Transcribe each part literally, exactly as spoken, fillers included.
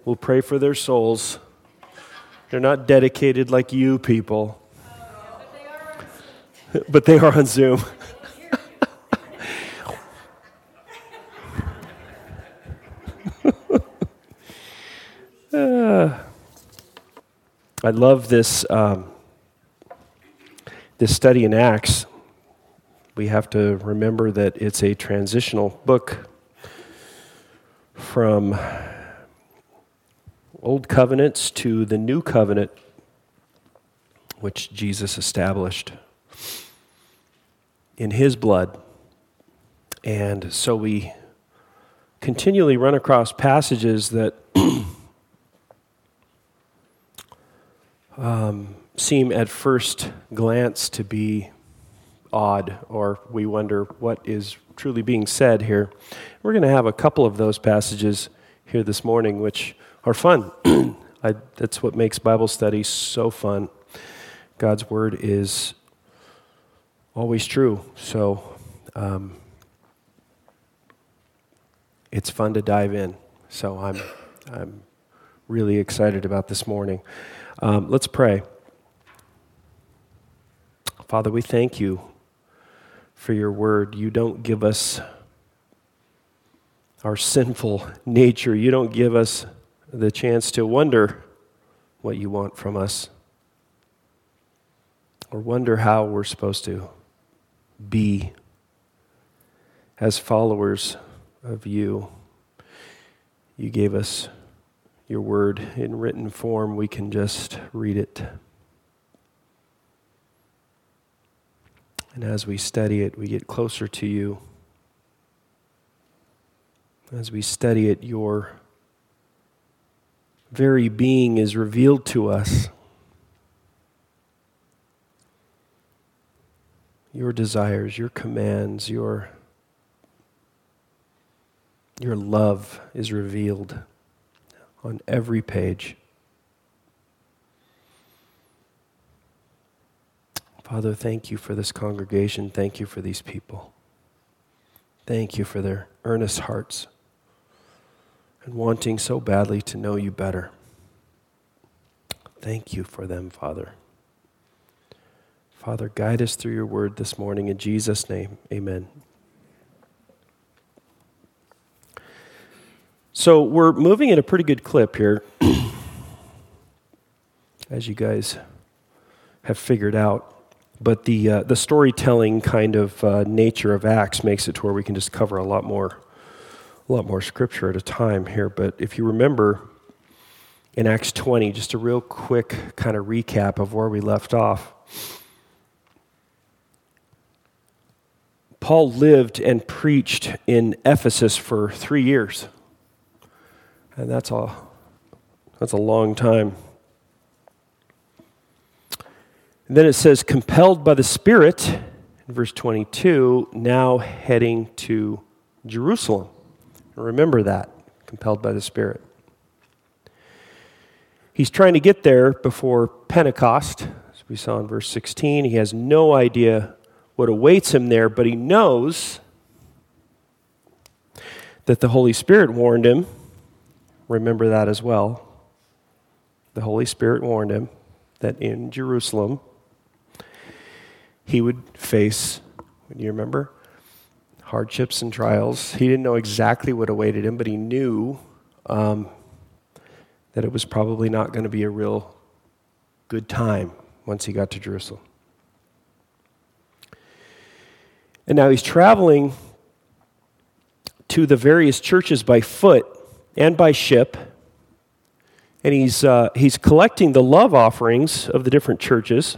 We'll pray for their souls. They're not dedicated like you people. But they are on Zoom. uh, I love this um, this study in Acts. We have to remember that it's a transitional book from Old Covenants to the New Covenant, which Jesus established in His blood. And so we continually run across passages that um, seem at first glance to be odd, or we wonder what is truly being said here. We're going to have a couple of those passages here this morning, which are fun. I, that's what makes Bible study so fun. God's Word is always true, so um, it's fun to dive in. So I'm I'm really excited about this morning. Um, let's pray. Father, we thank you for your word. You don't give us our sinful nature. You don't give us the chance to wonder what you want from us, or wonder how we're supposed to be as followers of you. You gave us your word in written form. We can just read it. And as we study it, we get closer to you. As we study it, your very being is revealed to us. Your desires, your commands, your, your love is revealed on every page. Father, thank you for this congregation. Thank you for these people. Thank you for their earnest hearts and wanting so badly to know you better. Thank you for them, Father. Father, guide us through your word this morning. In Jesus' name, amen. So we're moving at a pretty good clip here, as you guys have figured out. But the uh, the storytelling kind of uh, nature of Acts makes it to where we can just cover a lot more, a lot more scripture at a time here. But if you remember, in Acts twenty, just a real quick kind of recap of where we left off. Paul lived and preached in Ephesus for three years, and that's a that's a long time. And then it says, compelled by the Spirit, in verse twenty-two, now heading to Jerusalem. Remember that, compelled by the Spirit. He's trying to get there before Pentecost, as we saw in verse sixteen. He has no idea what awaits him there, but he knows that the Holy Spirit warned him. Remember that as well. The Holy Spirit warned him that in Jerusalem, he would face, do you remember? Hardships and trials. He didn't know exactly what awaited him, but he knew um, that it was probably not going to be a real good time once he got to Jerusalem. And now he's traveling to the various churches by foot and by ship, and he's uh, he's collecting the love offerings of the different churches.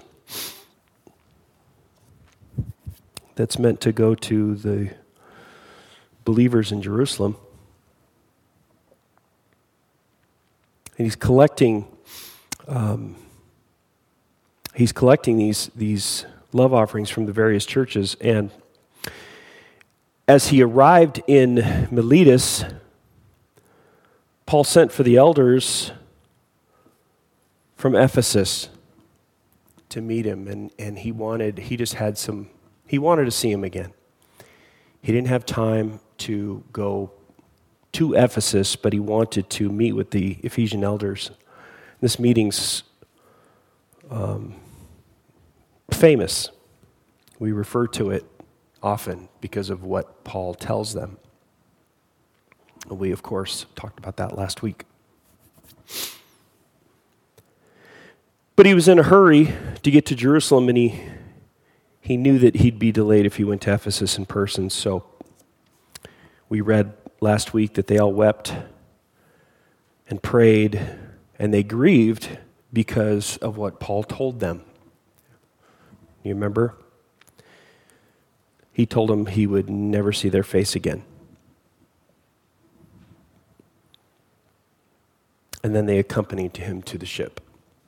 That's meant to go to the believers in Jerusalem. And he's collecting, um, he's collecting these these love offerings from the various churches. And as he arrived in Miletus, Paul sent for the elders from Ephesus to meet him, and, and he wanted, he just had some, he wanted to see him again. He didn't have time to go to Ephesus, but he wanted to meet with the Ephesian elders. This meeting's um, famous. We refer to it often because of what Paul tells them. We, of course, talked about that last week. But he was in a hurry to get to Jerusalem, and he he knew that he'd be delayed if he went to Ephesus in person. So we read last week that they all wept and prayed, and they grieved because of what Paul told them. You remember? He told them he would never see their face again. And then they accompanied him to the ship.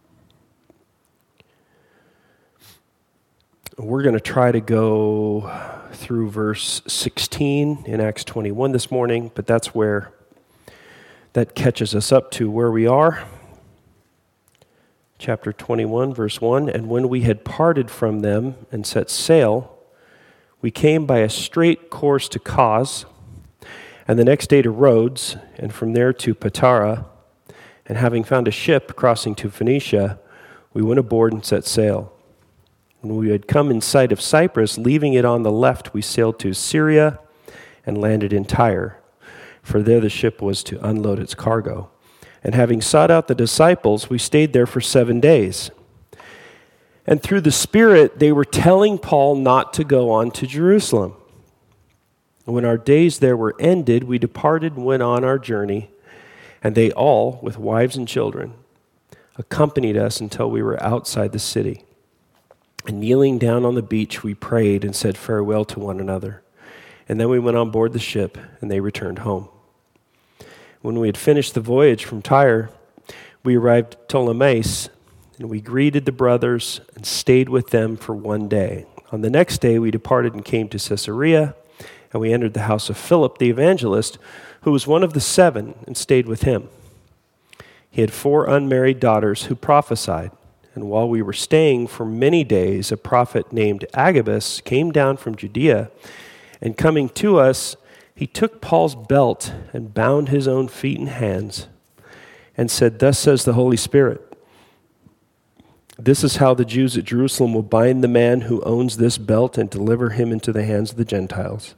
We're going to try to go through verse sixteen in Acts twenty-one this morning, but that's where that catches us up to where we are. Chapter twenty-one, verse one, and when we had parted from them and set sail, we came by a straight course to Kos, and the next day to Rhodes, and from there to Patara, and having found a ship crossing to Phoenicia, we went aboard and set sail. When we had come in sight of Cyprus, leaving it on the left, we sailed to Syria and landed in Tyre, for there the ship was to unload its cargo. And having sought out the disciples, we stayed there for seven days. And through the Spirit, they were telling Paul not to go on to Jerusalem. When our days there were ended, we departed and went on our journey, and they all, with wives and children, accompanied us until we were outside the city. And kneeling down on the beach, we prayed and said farewell to one another. And then we went on board the ship, and they returned home. When we had finished the voyage from Tyre, we arrived at Ptolemais, and we greeted the brothers and stayed with them for one day. On the next day, we departed and came to Caesarea, and we entered the house of Philip the evangelist, who was one of the seven, and stayed with him. He had four unmarried daughters who prophesied. And while we were staying for many days, a prophet named Agabus came down from Judea, and coming to us, he took Paul's belt and bound his own feet and hands, and said, "Thus says the Holy Spirit, this is how the Jews at Jerusalem will bind the man who owns this belt and deliver him into the hands of the Gentiles."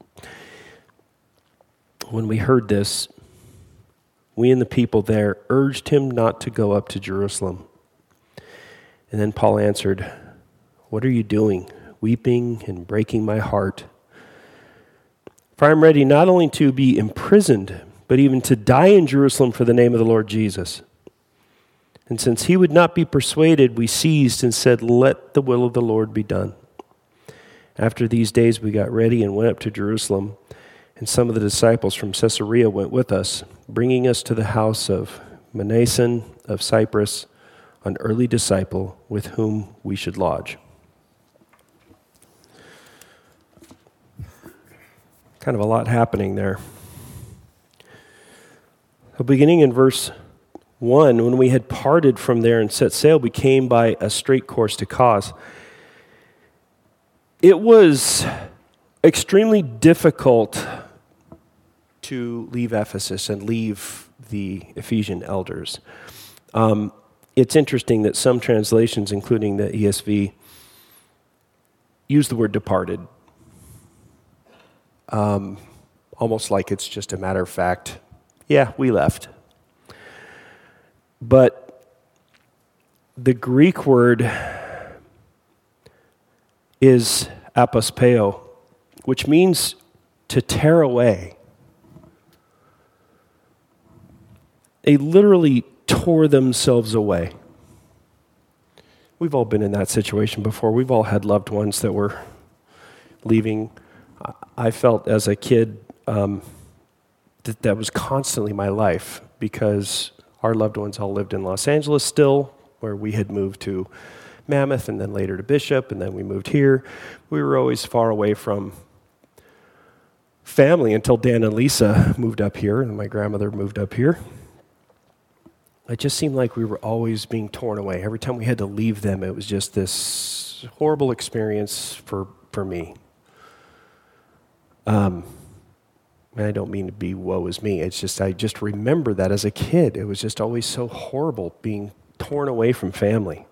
When we heard this, we and the people there urged him not to go up to Jerusalem. And then Paul answered, "What are you doing, weeping and breaking my heart? For I am ready not only to be imprisoned, but even to die in Jerusalem for the name of the Lord Jesus." And since he would not be persuaded, we ceased and said, "Let the will of the Lord be done." After these days we got ready and went up to Jerusalem, and some of the disciples from Caesarea went with us, bringing us to the house of Mnason of Cyprus, an early disciple with whom we should lodge. Kind of a lot happening there. So beginning in verse one, when we had parted from there and set sail, we came by a straight course to Kos. It was extremely difficult to leave Ephesus and leave the Ephesian elders. Um, It's interesting that some translations, including the E S V, use the word departed. Um, almost like it's just a matter of fact. Yeah, we left. But the Greek word is apospeo, which means to tear away. They literally tore themselves away. We've all been in that situation before. We've all had loved ones that were leaving. I felt as a kid um, that that was constantly my life because our loved ones all lived in Los Angeles still, where we had moved to Mammoth and then later to Bishop, and then we moved here. We were always far away from family until Dan and Lisa moved up here, and my grandmother moved up here. It just seemed like we were always being torn away. Every time we had to leave them, it was just this horrible experience for, for me. Um, And I don't mean to be woe is me. It's just, I just remember that as a kid. It was just always so horrible being torn away from family.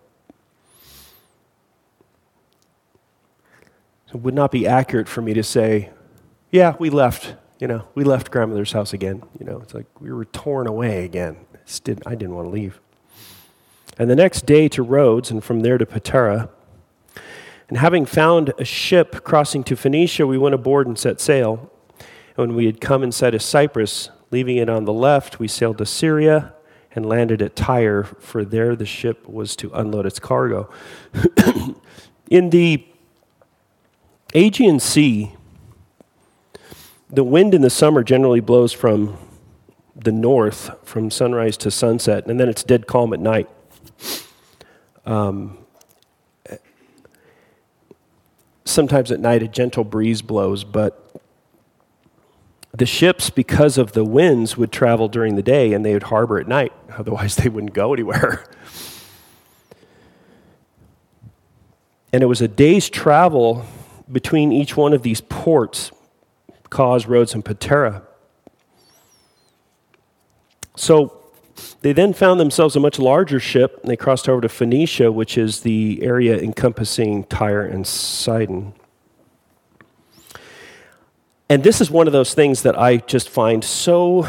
It would not be accurate for me to say, yeah, we left, you know, we left grandmother's house again. You know, it's like we were torn away again. Just didn't, I didn't want to leave. And the next day to Rhodes, and from there to Patara. And having found a ship crossing to Phoenicia, we went aboard and set sail. And when we had come in sight of Cyprus, leaving it on the left, we sailed to Syria and landed at Tyre, for there the ship was to unload its cargo. In the Aegean Sea, the wind in the summer generally blows from the north, from sunrise to sunset, and then it's dead calm at night. Um, sometimes at night a gentle breeze blows, but the ships, because of the winds, would travel during the day and they would harbor at night. Otherwise, they wouldn't go anywhere. And it was a day's travel between each one of these ports, Cos, Rhodes, and Patara. So they then found themselves a much larger ship, and they crossed over to Phoenicia, which is the area encompassing Tyre and Sidon. And this is one of those things that I just find so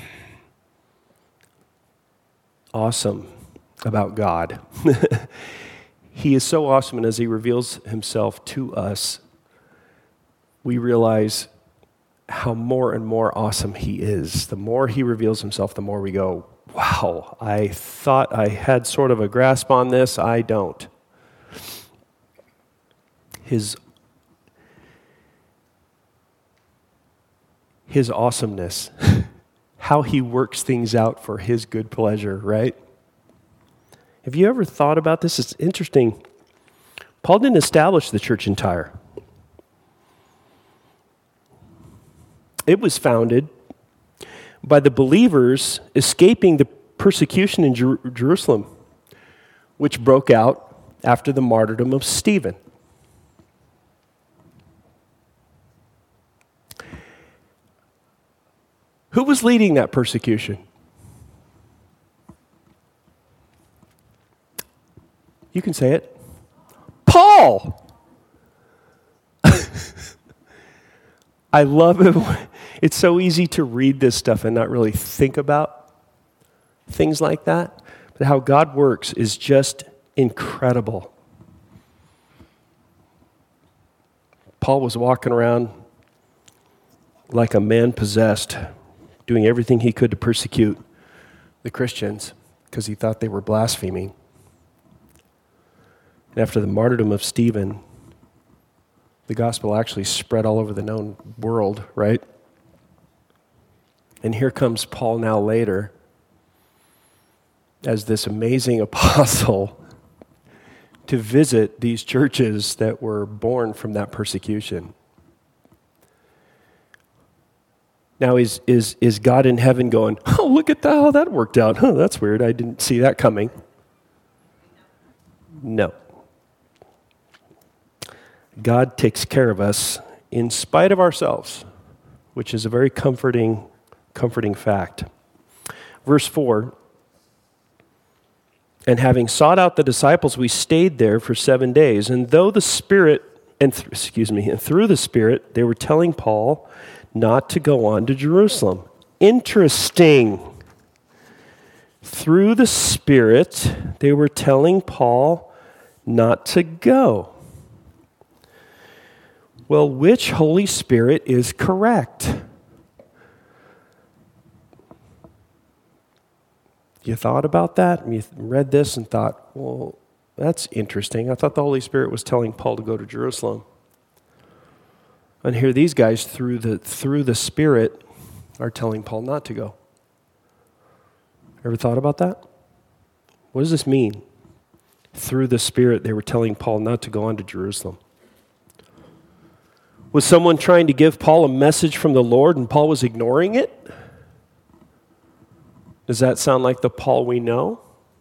awesome about God. He is so awesome, and as he reveals himself to us, we realize how more and more awesome he is. The more he reveals himself, the more we go, wow, I thought I had sort of a grasp on this. I don't. His, his awesomeness, how he works things out for his good pleasure, right? Have you ever thought about this? It's interesting. Paul didn't establish the church in Tyre. It was founded by the believers escaping the persecution in Jer- Jerusalem, which broke out after the martyrdom of Stephen. Who was leading that persecution? You can say it. Paul! I love it. It's so easy to read this stuff and not really think about things like that. But how God works is just incredible. Paul was walking around like a man possessed, doing everything he could to persecute the Christians because he thought they were blaspheming. And after the martyrdom of Stephen, the gospel actually spread all over the known world, right? And here comes Paul now later as this amazing apostle to visit these churches that were born from that persecution. Now, is, is, is God in heaven going, oh, look at that, how that worked out. Huh, that's weird. I didn't see that coming. No. God takes care of us in spite of ourselves, which is a very comforting, comforting fact. Verse four, and having sought out the disciples, we stayed there for seven days. And though the Spirit, and th- excuse me, and through the Spirit, they were telling Paul not to go on to Jerusalem. Interesting. Through the Spirit, they were telling Paul not to go. Well, which Holy Spirit is correct? You thought about that? You read this and thought, well, that's interesting. I thought the Holy Spirit was telling Paul to go to Jerusalem. And here these guys, through the through the Spirit, are telling Paul not to go. Ever thought about that? What does this mean? Through the Spirit, they were telling Paul not to go on to Jerusalem. Was someone trying to give Paul a message from the Lord and Paul was ignoring it? Does that sound like the Paul we know?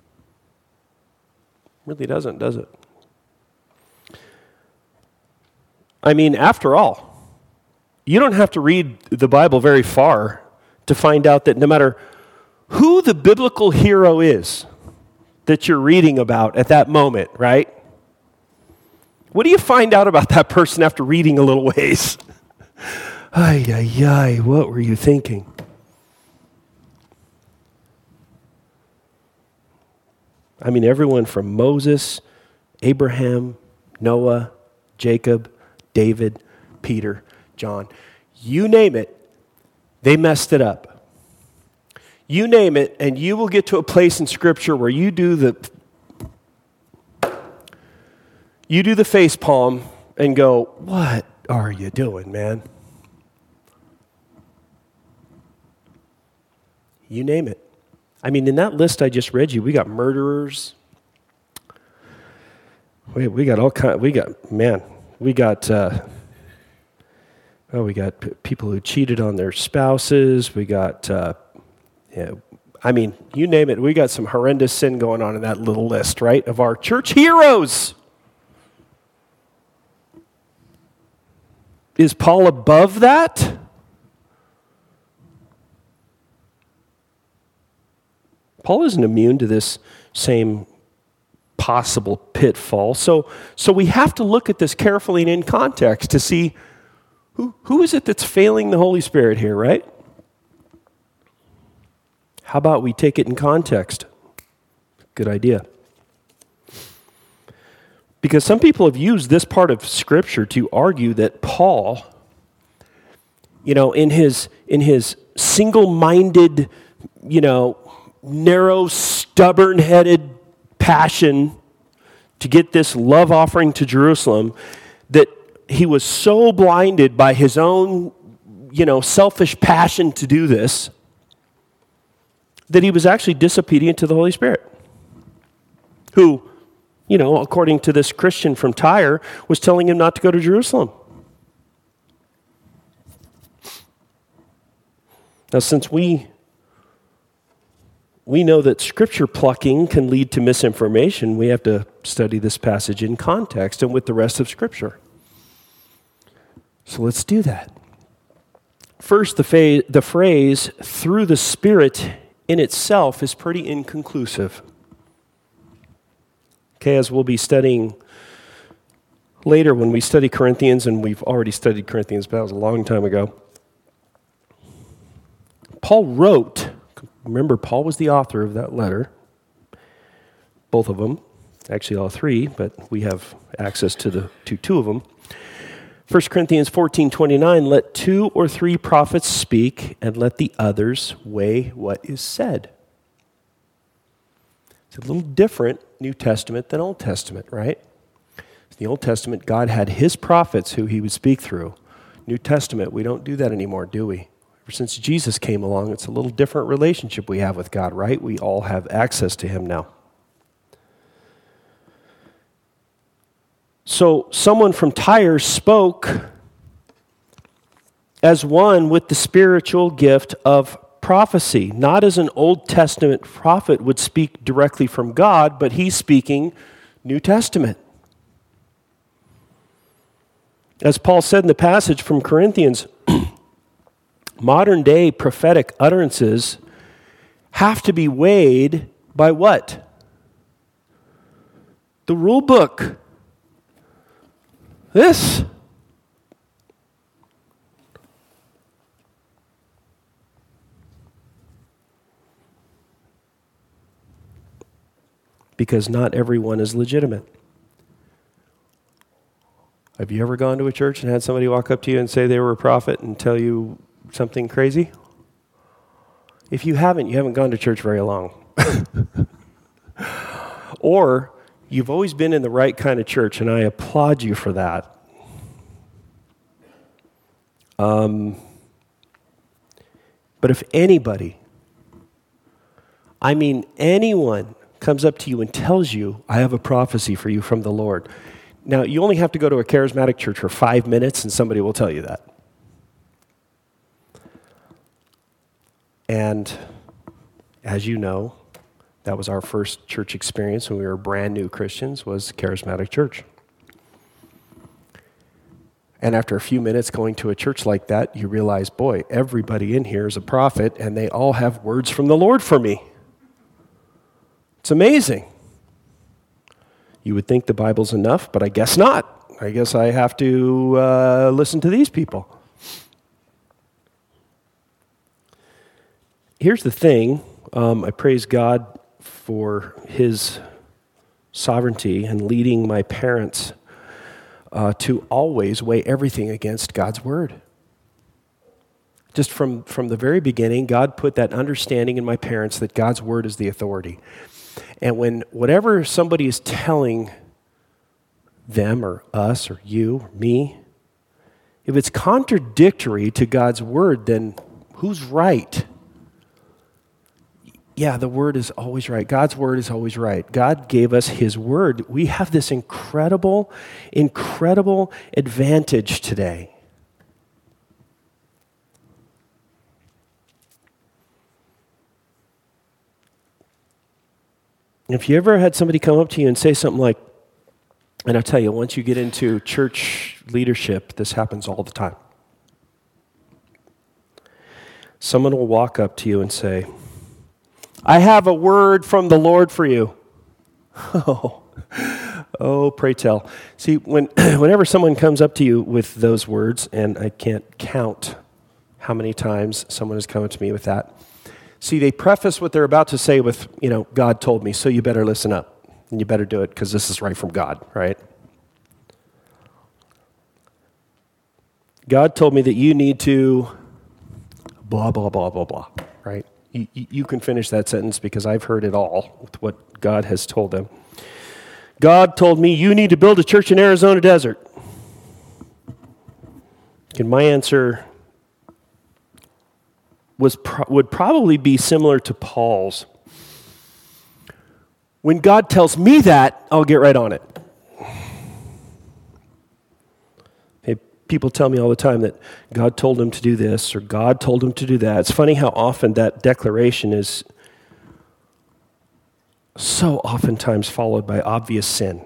Really doesn't, does it? I mean, after all, You don't have to read the Bible very far to find out that no matter who the biblical hero is that you're reading about at that moment, right? What do you find out about that person after reading a little ways? Ay, ay, ay, what were you thinking? I mean, everyone from Moses, Abraham, Noah, Jacob, David, Peter, John, you name it, they messed it up. You name it, and you will get to a place in Scripture where you do the you do the face palm and go, what are you doing, man? You name it. I mean, in that list I just read you, we got murderers. We we got all kind. We got man. We got. Uh, oh, we got p- people who cheated on their spouses. We got. Uh, yeah, I mean, you name it. We got some horrendous sin going on in that little list, right? Of our church heroes. Is Paul above that? Paul isn't immune to this same possible pitfall. So, so we have to look at this carefully and in context to see who, who is it that's failing the Holy Spirit here, right? How about we take it in context? Good idea. Because some people have used this part of Scripture to argue that Paul, you know, in his in his single-minded, you know, narrow, stubborn-headed passion to get this love offering to Jerusalem, that he was so blinded by his own, you know, selfish passion to do this, that he was actually disobedient to the Holy Spirit, who, you know, according to this Christian from Tyre, was telling him not to go to Jerusalem. Now, since we we know that Scripture plucking can lead to misinformation, we have to study this passage in context and with the rest of Scripture. So let's do that. First, the, fa- the phrase, through the Spirit in itself, is pretty inconclusive. Okay, as we'll be studying later when we study Corinthians, and we've already studied Corinthians, but that was a long time ago. Paul wrote, remember, Paul was the author of that letter, both of them, actually all three, but we have access to the to two of them. First Corinthians fourteen twenty-nine, let two or three prophets speak, and let the others weigh what is said. It's a little different New Testament than Old Testament, right? In the Old Testament, God had his prophets who he would speak through. New Testament, we don't do that anymore, do we? Ever since Jesus came along, it's a little different relationship we have with God, right? We all have access to him now. So someone from Tyre spoke as one with the spiritual gift of prophecy, not as an Old Testament prophet would speak directly from God, but he's speaking New Testament. As Paul said in the passage from Corinthians, modern day prophetic utterances have to be weighed by what? The rule book. This. Because not everyone is legitimate. Have you ever gone to a church and had somebody walk up to you and say they were a prophet and tell you something crazy? If you haven't, you haven't gone to church very long. Or you've always been in the right kind of church, and I applaud you for that. Um, but if anybody, I mean anyone, comes up to you and tells you, I have a prophecy for you from the Lord. Now, you only have to go to a charismatic church for five minutes and somebody will tell you that. And as you know, that was our first church experience when we were brand new Christians, was charismatic church. And after a few minutes going to a church like that, you realize, boy, everybody in here is a prophet, and they all have words from the Lord for me. It's amazing. You would think the Bible's enough, but I guess not. I guess I have to uh, listen to these people. Here's the thing. Um, I praise God for his sovereignty and leading my parents uh, to always weigh everything against God's word. Just from, from the very beginning, God put that understanding in my parents that God's word is the authority. And when whatever somebody is telling them or us or you or me, if it's contradictory to God's word, then who's right? Yeah, the word is always right. God's word is always right. God gave us his word. We have this incredible, incredible advantage today. If you ever had somebody come up to you and say something like, and I'll tell you, once you get into church leadership, this happens all the time. Someone will walk up to you and say, I have a word from the Lord for you. Oh, oh, pray tell. See, when, whenever someone comes up to you with those words, and I can't count how many times someone has come up to me with that, see, they preface what they're about to say with, you know, God told me, so you better listen up, and you better do it because this is right from God, right? God told me that you need to blah, blah, blah, blah, blah, right? You, you can finish that sentence because I've heard it all with what God has told them. God told me you need to build a church in Arizona desert. And my answer was pro- would probably be similar to Paul's. When God tells me that, I'll get right on it. People tell me all the time that God told him to do this or God told him to do that. It's funny how often that declaration is so oftentimes followed by obvious sin.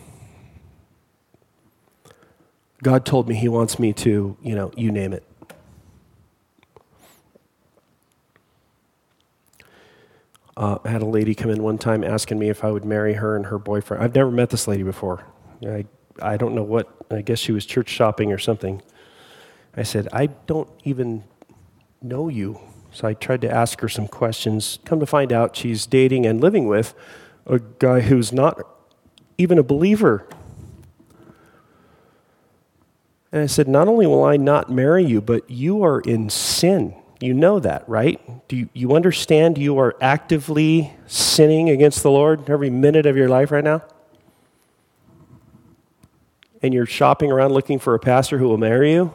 God told me he wants me to, you know, you name it. Uh, I had a lady come in one time asking me if I would marry her and her boyfriend. I've never met this lady before. I I don't know what, I guess she was church shopping or something. I said, I don't even know you. So I tried to ask her some questions. Come to find out, she's dating and living with a guy who's not even a believer. And I said, not only will I not marry you, but you are in sin. You know that, right? Do you, you understand you are actively sinning against the Lord every minute of your life right now? And you're shopping around looking for a pastor who will marry you?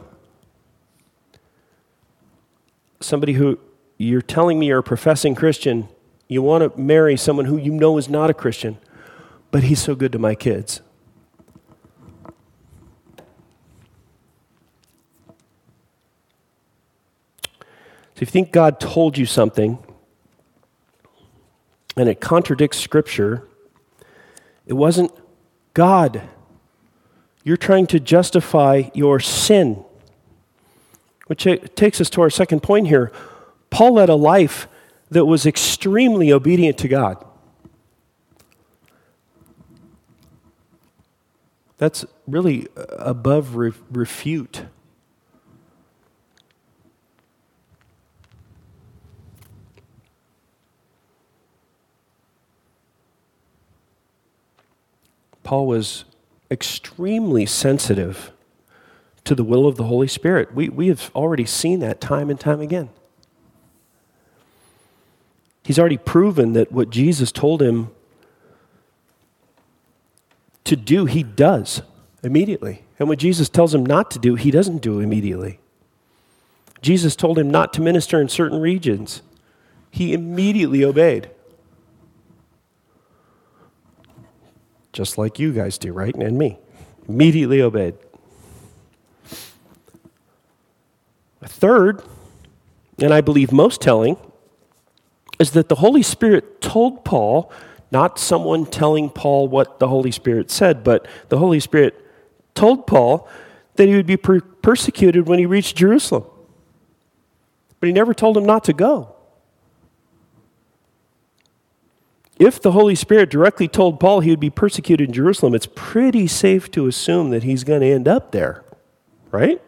Somebody who, you're telling me you're a professing Christian, you want to marry someone who you know is not a Christian, but he's so good to my kids. So if you think God told you something, and it contradicts Scripture, it wasn't God. You're trying to justify your sin. Which takes us to our second point here. Paul led a life that was extremely obedient to God. That's really above re- refute. Paul was extremely sensitive to the will of the Holy Spirit. We, we have already seen that time and time again. He's already proven that what Jesus told him to do, he does immediately. And what Jesus tells him not to do, he doesn't do immediately. Jesus told him not to minister in certain regions. He immediately obeyed. Just like you guys do, right? And me. Immediately obeyed. A third, and I believe most telling, is that the Holy Spirit told Paul, not someone telling Paul what the Holy Spirit said, but the Holy Spirit told Paul that he would be per- persecuted when he reached Jerusalem. But he never told him not to go. If the Holy Spirit directly told Paul he would be persecuted in Jerusalem, it's pretty safe to assume that he's going to end up there, right?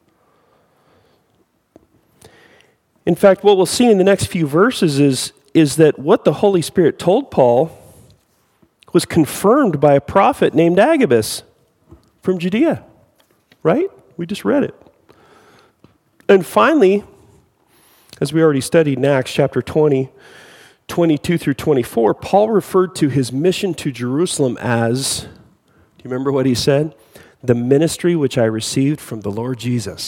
In fact, what we'll see in the next few verses is, is that what the Holy Spirit told Paul was confirmed by a prophet named Agabus from Judea, right? We just read it. And finally, as we already studied in Acts chapter twenty, twenty-two through twenty-four, Paul referred to his mission to Jerusalem as, do you remember what he said? The ministry which I received from the Lord Jesus.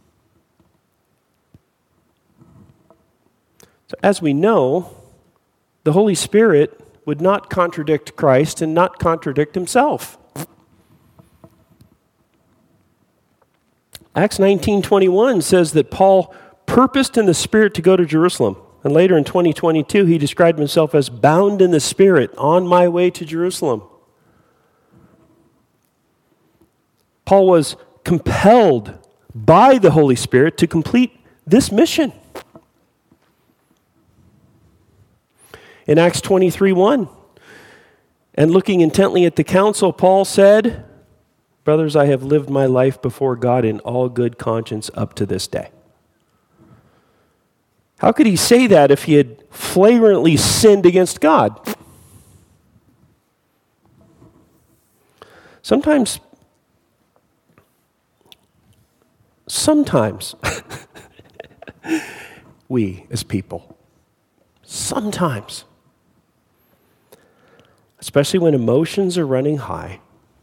So as we know, the Holy Spirit would not contradict Christ and not contradict himself. Acts nineteen twenty-one says that Paul purposed in the Spirit to go to Jerusalem. And later in twenty twenty-two, he described himself as bound in the Spirit, on my way to Jerusalem. Paul was compelled by the Holy Spirit to complete this mission. In Acts twenty-three one, and looking intently at the council, Paul said, "Brothers, I have lived my life before God in all good conscience up to this day." How could he say that if he had flagrantly sinned against God? Sometimes, sometimes, we as people, sometimes, especially when emotions are running high,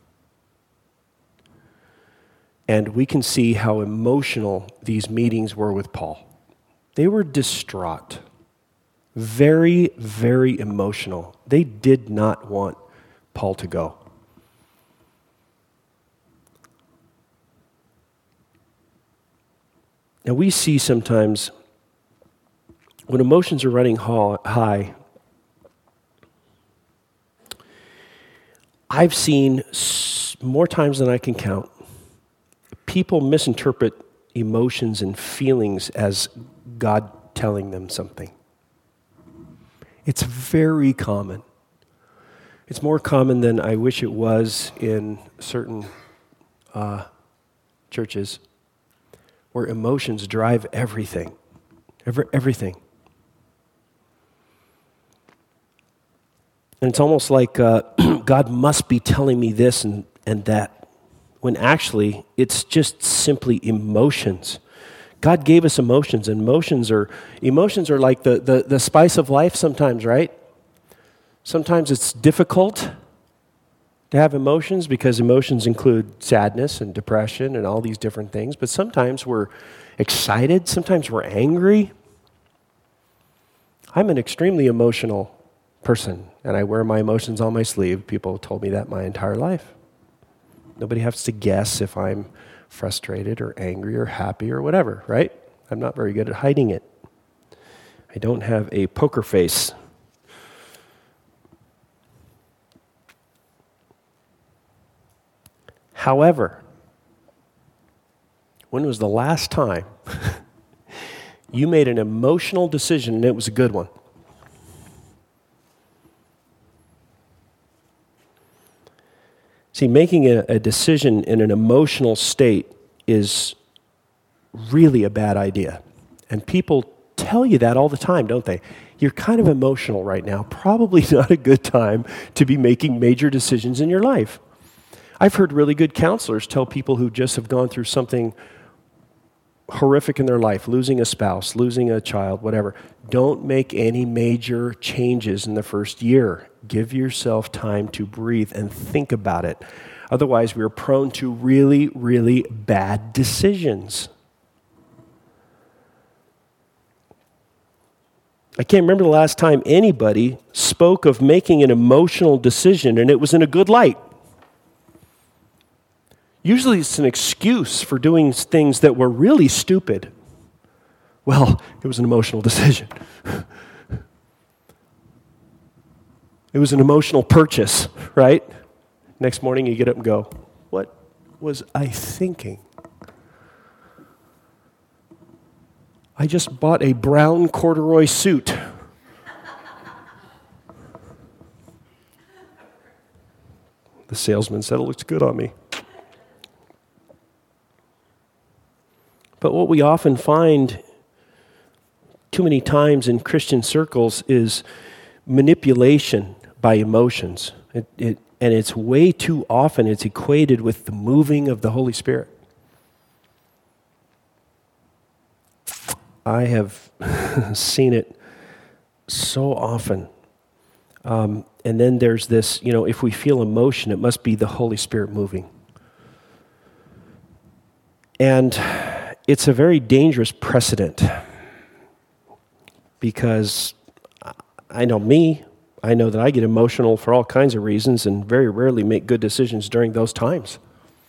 and we can see how emotional these meetings were with Paul. They were distraught, very, very emotional. They did not want Paul to go. Now we see sometimes when emotions are running high, I've seen more times than I can count, people misinterpret emotions and feelings as God telling them something. It's very common. It's more common than I wish it was in certain uh, churches where emotions drive everything. Every, everything. And it's almost like uh, God must be telling me this and, and that, when actually it's just simply emotions. God gave us emotions, and emotions are emotions are like the, the, the spice of life sometimes, right? Sometimes it's difficult to have emotions because emotions include sadness and depression and all these different things, but sometimes we're excited, sometimes we're angry. I'm an extremely emotional person, and I wear my emotions on my sleeve. People have told me that my entire life. Nobody has to guess if I'm frustrated or angry or happy or whatever, right? I'm not very good at hiding it. I don't have a poker face. However, when was the last time you made an emotional decision and it was a good one? See, making a, a decision in an emotional state is really a bad idea. And people tell you that all the time, don't they? You're kind of emotional right now. Probably not a good time to be making major decisions in your life. I've heard really good counselors tell people who just have gone through something horrific in their life, losing a spouse, losing a child, whatever. Don't make any major changes in the first year. Give yourself time to breathe and think about it. Otherwise, we are prone to really, really bad decisions. I can't remember the last time anybody spoke of making an emotional decision and it was in a good light. Usually it's an excuse for doing things that were really stupid. Well, it was an emotional decision. It was an emotional purchase, right? Next morning you get up and go, what was I thinking? I just bought a brown corduroy suit. The salesman said it looks good on me. But what we often find too many times in Christian circles is manipulation by emotions. It, it, and it's way too often it's equated with the moving of the Holy Spirit. I have seen it so often. Um, and then there's this, you know, if we feel emotion, it must be the Holy Spirit moving. And it's a very dangerous precedent because I know me, I know that I get emotional for all kinds of reasons and very rarely make good decisions during those times.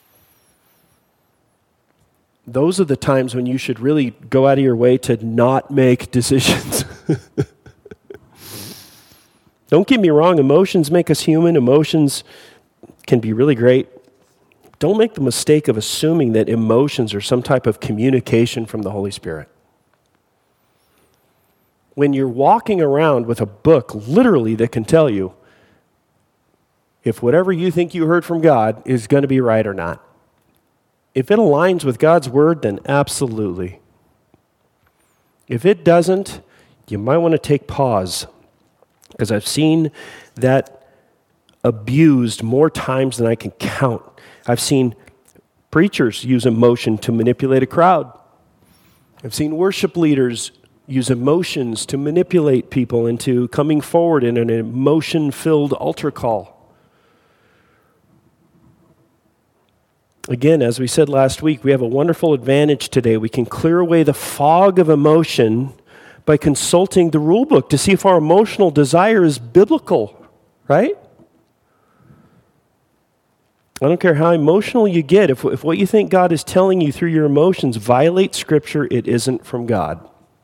Those are the times when you should really go out of your way to not make decisions. Don't get me wrong, emotions make us human. Emotions can be really great. Don't make the mistake of assuming that emotions are some type of communication from the Holy Spirit. When you're walking around with a book, literally, that can tell you if whatever you think you heard from God is going to be right or not. If it aligns with God's word, then absolutely. If it doesn't, you might want to take pause, because I've seen that abused more times than I can count. I've seen preachers use emotion to manipulate a crowd. I've seen worship leaders use emotions to manipulate people into coming forward in an emotion-filled altar call. Again, as we said last week, we have a wonderful advantage today. We can clear away the fog of emotion by consulting the rule book to see if our emotional desire is biblical, right? I don't care how emotional you get. If, if what you think God is telling you through your emotions violates Scripture, it isn't from God.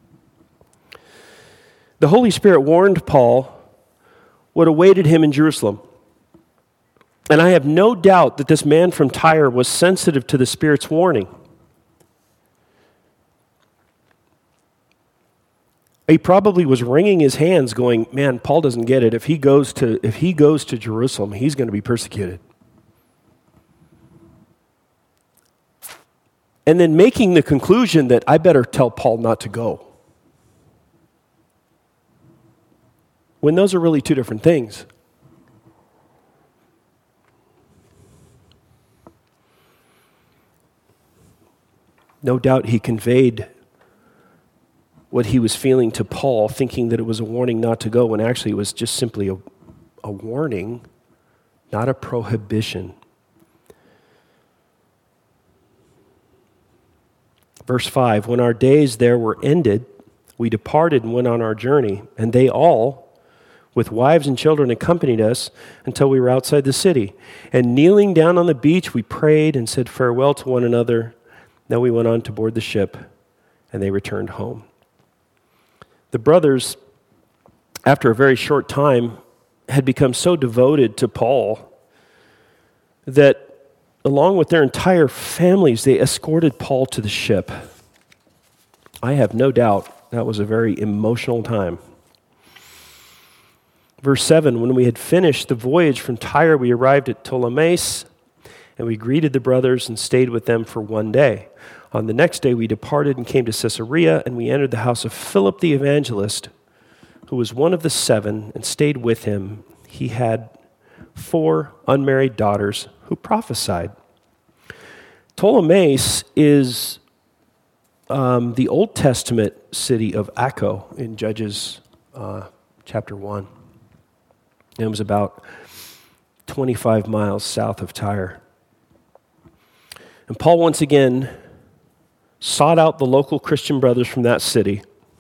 The Holy Spirit warned Paul what awaited him in Jerusalem. And I have no doubt that this man from Tyre was sensitive to the Spirit's warning. He probably was wringing his hands going, man, Paul doesn't get it. If he goes to, if he goes to Jerusalem, he's going to be persecuted. And then making the conclusion that I better tell Paul not to go. When those are really two different things. No doubt he conveyed what he was feeling to Paul, thinking that it was a warning not to go, when actually it was just simply a, a warning, not a prohibition. Verse five, when our days there were ended, we departed and went on our journey, and they all, with wives and children, accompanied us until we were outside the city. And kneeling down on the beach, we prayed and said farewell to one another. Then we went on to board the ship, and they returned home. The brothers, after a very short time, had become so devoted to Paul that along with their entire families, they escorted Paul to the ship. I have no doubt that was a very emotional time. Verse seven, when we had finished the voyage from Tyre, we arrived at Ptolemais, and we greeted the brothers and stayed with them for one day. On the next day, we departed and came to Caesarea, and we entered the house of Philip the evangelist, who was one of the seven, and stayed with him. He had four unmarried daughters who prophesied. Ptolemais is um, the Old Testament city of Acco in Judges uh, chapter one. It was about twenty-five miles south of Tyre. And Paul once again sought out the local Christian brothers from that city.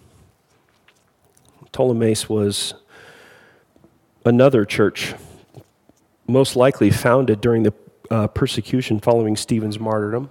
Ptolemais was another church, most likely founded during the uh, persecution following Stephen's martyrdom.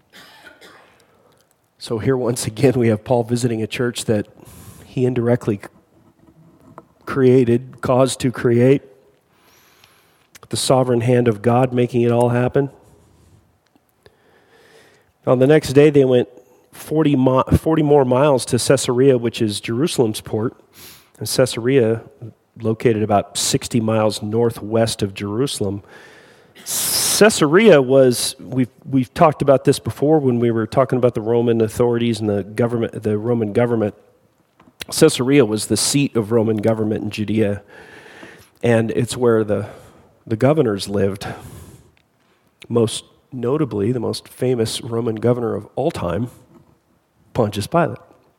So here once again we have Paul visiting a church that he indirectly created, caused to create, the sovereign hand of God making it all happen. On the next day they went forty, mi- forty more miles to Caesarea, which is Jerusalem's port. And Caesarea, located about sixty miles northwest of Jerusalem. Caesarea was, we've, we've talked about this before when we were talking about the Roman authorities and the government, the Roman government. Caesarea was the seat of Roman government in Judea, and it's where the, the governors lived. Most notably, the most famous Roman governor of all time, Pontius Pilate.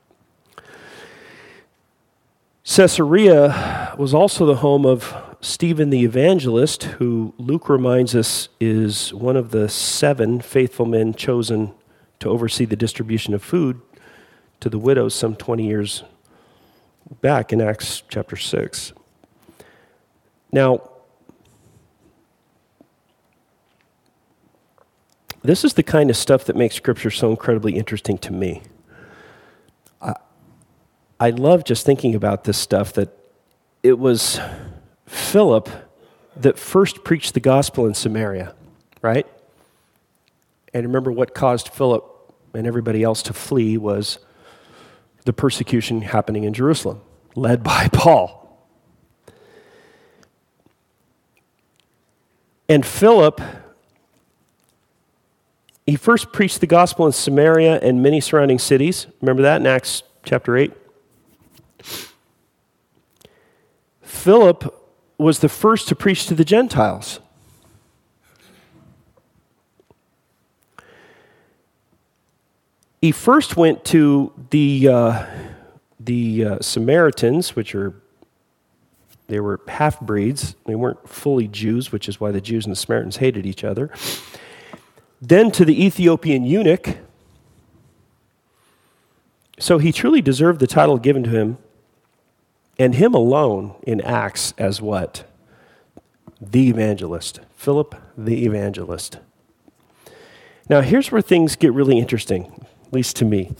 Caesarea was also the home of Stephen the Evangelist, who Luke reminds us is one of the seven faithful men chosen to oversee the distribution of food to the widows some twenty years back in Acts chapter six. Now, this is the kind of stuff that makes Scripture so incredibly interesting to me. I, I love just thinking about this stuff, that it was Philip that first preached the gospel in Samaria, right? And remember, what caused Philip and everybody else to flee was the persecution happening in Jerusalem, led by Paul. And Philip, he first preached the gospel in Samaria and many surrounding cities. Remember that in Acts chapter eight? Philip was the first to preach to the Gentiles. He first went to the uh, the uh, Samaritans, which are, they were half-breeds. They weren't fully Jews, which is why the Jews and the Samaritans hated each other. Then to the Ethiopian eunuch. So he truly deserved the title given to him, and him alone in Acts as what? The evangelist. Philip the evangelist. Now here's where things get really interesting, at least to me.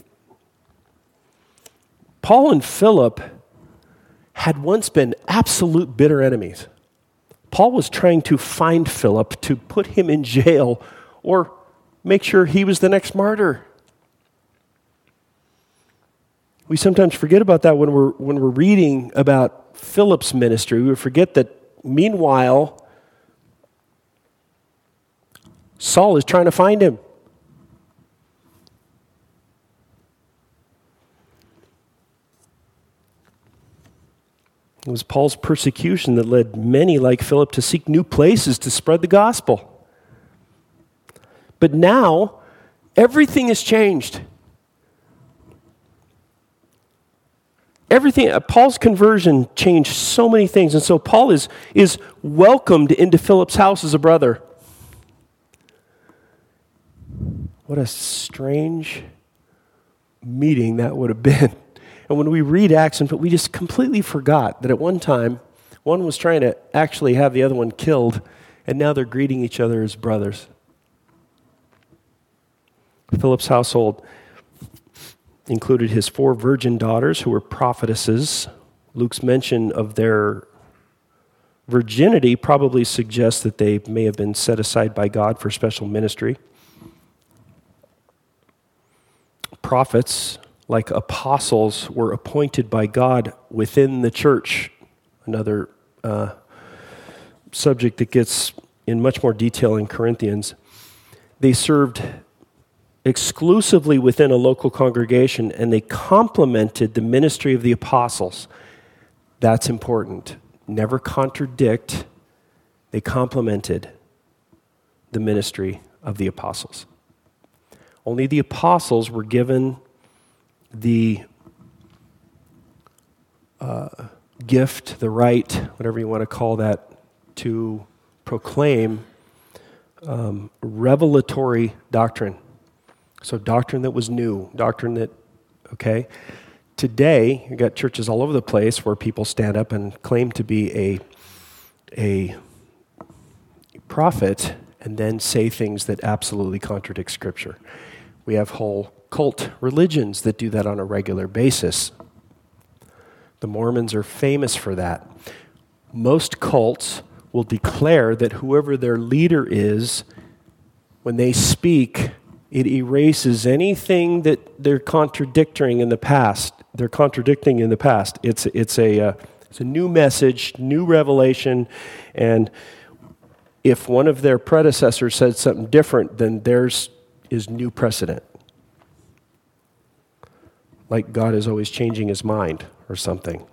Paul and Philip had once been absolute bitter enemies. Paul was trying to find Philip to put him in jail or make sure he was the next martyr. We sometimes forget about that when we're when we're reading about Philip's ministry. We forget that meanwhile, Saul is trying to find him. It was Paul's persecution that led many like Philip to seek new places to spread the gospel. But now, everything has changed. Everything, uh, Paul's conversion changed so many things, and so Paul is, is welcomed into Philip's house as a brother. What a strange meeting that would have been. And when we read Acts, we just completely forgot that at one time, one was trying to actually have the other one killed, and now they're greeting each other as brothers. Philip's household included his four virgin daughters who were prophetesses. Luke's mention of their virginity probably suggests that they may have been set aside by God for special ministry. Prophets, like apostles, were appointed by God within the church. Another uh, subject that gets in much more detail in Corinthians. They served exclusively within a local congregation, and they complemented the ministry of the apostles. That's important. Never contradict. They complemented the ministry of the apostles. Only the apostles were given the uh, gift, the right, whatever you want to call that, to proclaim um, revelatory doctrine. So doctrine that was new, doctrine that, okay. Today, you've got churches all over the place where people stand up and claim to be a, a prophet and then say things that absolutely contradict Scripture. We have whole cult religions that do that on a regular basis. The Mormons are famous for that. Most cults will declare that whoever their leader is, when they speak, It erases anything that they're contradicting in the past. They're contradicting in the past. It's it's a uh, it's a new message, new revelation, and if one of their predecessors said something different, then theirs is new precedent. Like God is always changing his mind or something.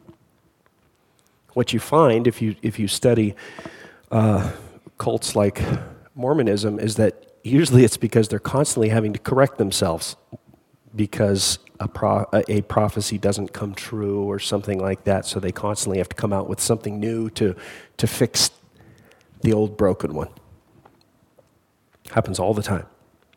What you find if you if you study uh, cults like Mormonism is that usually it's because they're constantly having to correct themselves because a, pro, a prophecy doesn't come true or something like that, so they constantly have to come out with something new to, to fix the old broken one. Happens all the time.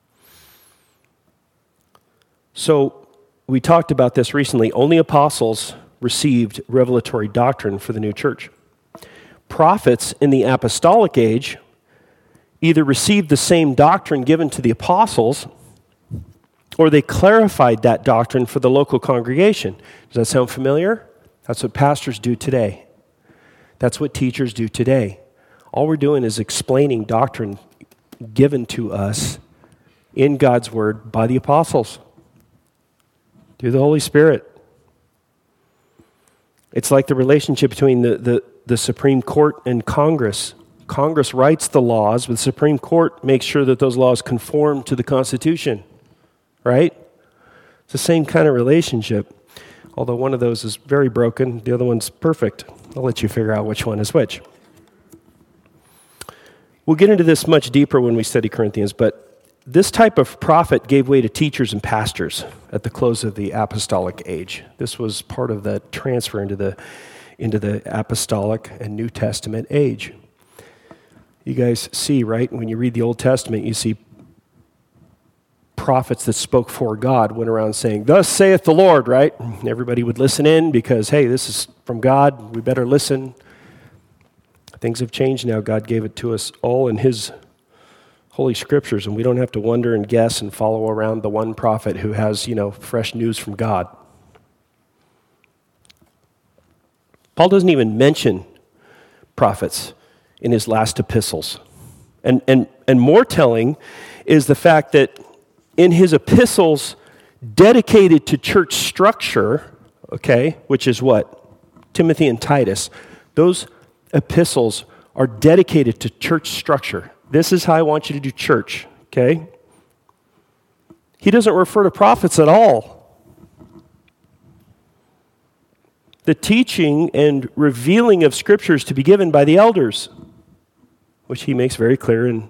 So we talked about this recently. Only apostles received revelatory doctrine for the new church. Prophets in the apostolic age either received the same doctrine given to the apostles, or they clarified that doctrine for the local congregation. Does that sound familiar? That's what pastors do today. That's what teachers do today. All we're doing is explaining doctrine given to us in God's Word by the apostles, through the Holy Spirit. It's like the relationship between the, the, the Supreme Court and Congress. Congress writes the laws, but the Supreme Court makes sure that those laws conform to the Constitution, right? It's the same kind of relationship, although one of those is very broken, the other one's perfect. I'll let you figure out which one is which. We'll get into this much deeper when we study Corinthians, but this type of prophet gave way to teachers and pastors at the close of the apostolic age. This was part of the transfer into the, into the apostolic and New Testament age. You guys see, right, when you read the Old Testament, you see prophets that spoke for God went around saying, "Thus saith the Lord," right? And everybody would listen in because, hey, this is from God, we better listen. Things have changed now. God gave it to us all in his Holy Scriptures, and we don't have to wonder and guess and follow around the one prophet who has, you know, fresh news from God. Paul doesn't even mention prophets in his last epistles. And, and, and more telling is the fact that in his epistles dedicated to church structure, okay, which is what? Timothy and Titus, those epistles are dedicated to church structure. This is how I want you to do church, okay? He doesn't refer to prophets at all. The teaching and revealing of scriptures to be given by the elders, which he makes very clear in,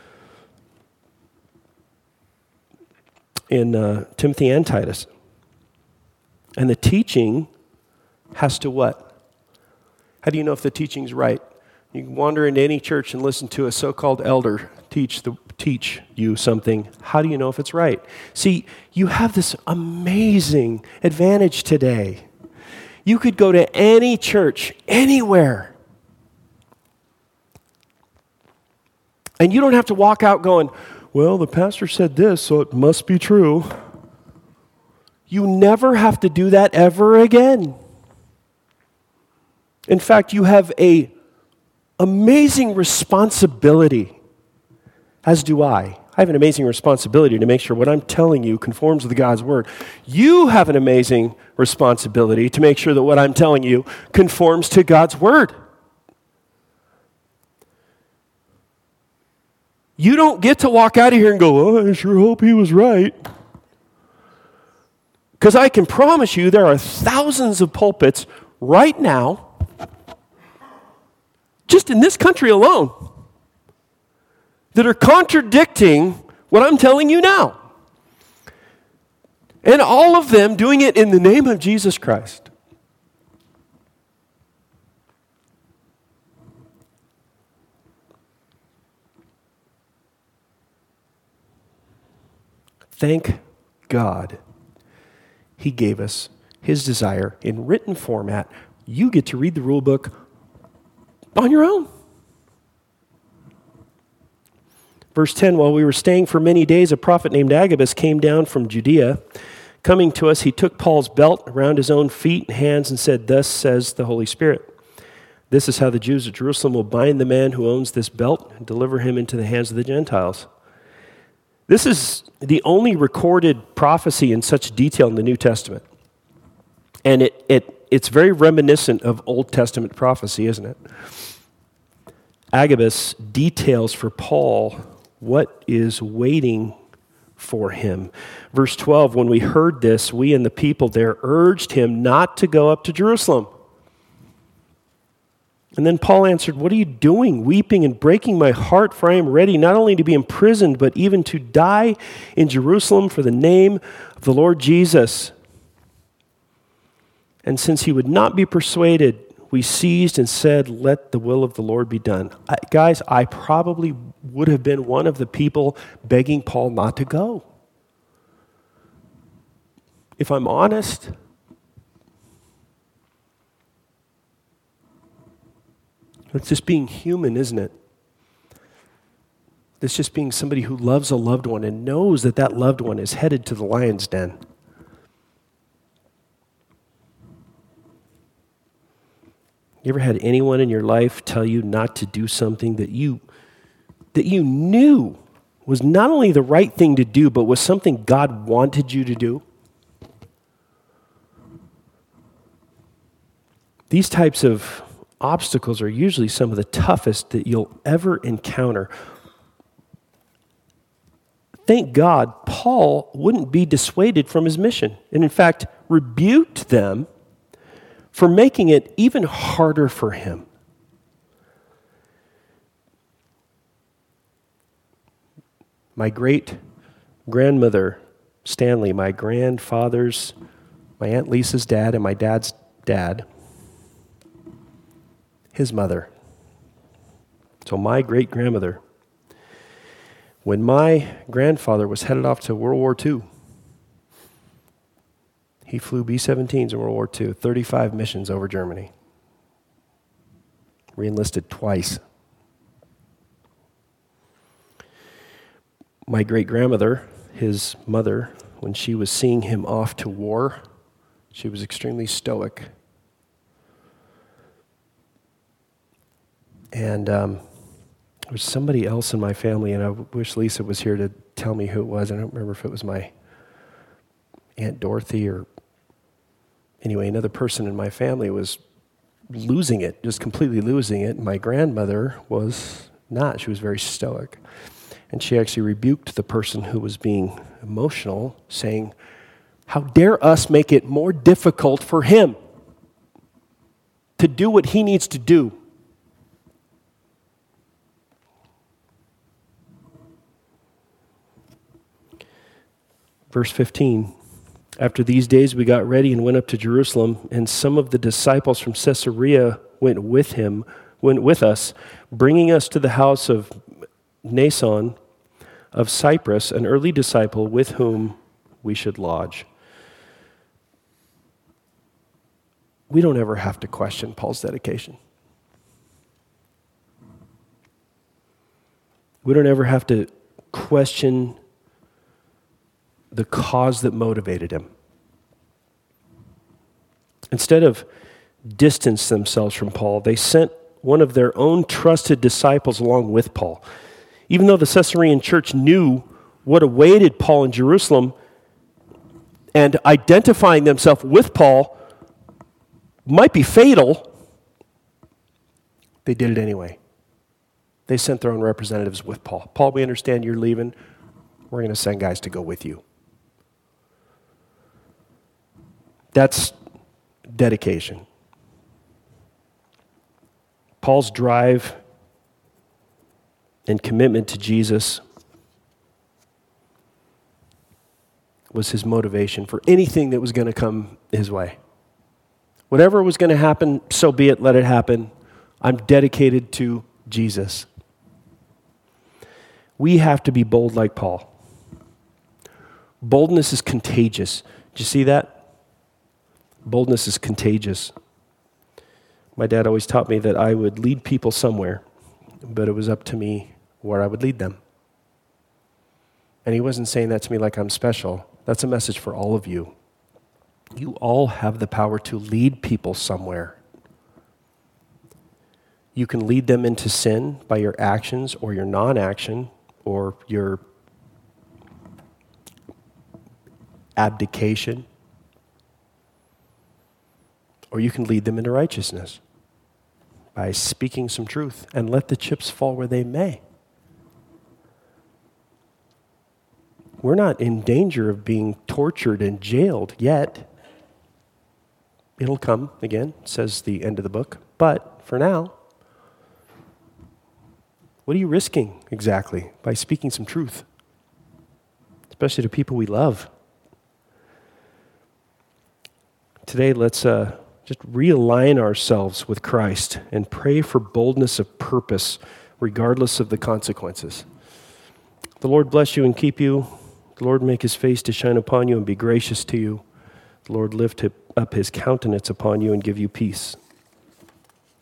in uh, Timothy and Titus. And the teaching has to what? How do you know if the teaching's right? You can wander into any church and listen to a so-called elder teach the, teach you something. How do you know if it's right? See, you have this amazing advantage today. You could go to any church, anywhere, and you don't have to walk out going, "Well, the pastor said this, so it must be true." You never have to do that ever again. In fact, you have a amazing responsibility, as do I. I have an amazing responsibility to make sure what I'm telling you conforms with God's Word. You have an amazing responsibility to make sure that what I'm telling you conforms to God's Word. You don't get to walk out of here and go, "Oh, I sure hope he was right." Because I can promise you there are thousands of pulpits right now, just in this country alone, that are contradicting what I'm telling you now. And all of them doing it in the name of Jesus Christ. Thank God he gave us his desire in written format. You get to read the rule book on your own. Verse ten, while we were staying for many days, a prophet named Agabus came down from Judea. Coming to us, he took Paul's belt around his own feet and hands and said, "Thus says the Holy Spirit, this is how the Jews of Jerusalem will bind the man who owns this belt and deliver him into the hands of the Gentiles." This is the only recorded prophecy in such detail in the New Testament. And it, it it's very reminiscent of Old Testament prophecy, isn't it? Agabus details for Paul what is waiting for him. Verse twelve, when we heard this, we and the people there urged him not to go up to Jerusalem. And then Paul answered, "What are you doing, weeping and breaking my heart? For I am ready not only to be imprisoned, but even to die in Jerusalem for the name of the Lord Jesus." And since he would not be persuaded, we seized and said, "Let the will of the Lord be done." I, guys, I probably would have been one of the people begging Paul not to go. If I'm honest, it's just being human, isn't it? It's just being somebody who loves a loved one and knows that that loved one is headed to the lion's den. You ever had anyone in your life tell you not to do something that you that you knew was not only the right thing to do, but was something God wanted you to do? These types of obstacles are usually some of the toughest that you'll ever encounter. Thank God, Paul wouldn't be dissuaded from his mission, and in fact, rebuked them for making it even harder for him. My great-grandmother, Stanley, my grandfather's, my Aunt Lisa's dad, and my dad's dad, his mother. So my great-grandmother, when my grandfather was headed off to World War Two, he flew B seventeens in World War Two, thirty-five missions over Germany. Re-enlisted twice. My great-grandmother, his mother, when she was seeing him off to war, she was extremely stoic. And um, there was somebody else in my family, and I wish Lisa was here to tell me who it was. I don't remember if it was my Aunt Dorothy or anyway, another person in my family was losing it, just completely losing it. My grandmother was not. She was very stoic. And she actually rebuked the person who was being emotional, saying, "How dare us make it more difficult for him to do what he needs to do?" Verse fifteen, after these days we got ready and went up to Jerusalem, and some of the disciples from Caesarea went with him, went with us, bringing us to the house of Nason of Cyprus, an early disciple with whom we should lodge. We don't ever have to question Paul's dedication. We don't ever have to question the cause that motivated him. Instead of distance themselves from Paul, they sent one of their own trusted disciples along with Paul. Even though the Caesarean church knew what awaited Paul in Jerusalem, and identifying themselves with Paul might be fatal, they did it anyway. They sent their own representatives with Paul. Paul, we understand you're leaving. We're going to send guys to go with you. That's dedication. Paul's drive and commitment to Jesus was his motivation for anything that was going to come his way. Whatever was going to happen, so be it, let it happen. I'm dedicated to Jesus. We have to be bold like Paul. Boldness is contagious. Did you see that? Boldness is contagious. My dad always taught me that I would lead people somewhere, but it was up to me where I would lead them. And he wasn't saying that to me like I'm special. That's a message for all of you. You all have the power to lead people somewhere. You can lead them into sin by your actions or your non-action or your abdication, or you can lead them into righteousness by speaking some truth and let the chips fall where they may. We're not in danger of being tortured and jailed yet. It'll come again, says the end of the book. But for now, what are you risking exactly by speaking some truth? Especially to people we love. Today, let's uh, just realign ourselves with Christ and pray for boldness of purpose, regardless of the consequences. The Lord bless you and keep you. The Lord make his face to shine upon you and be gracious to you. The Lord lift up his countenance upon you and give you peace.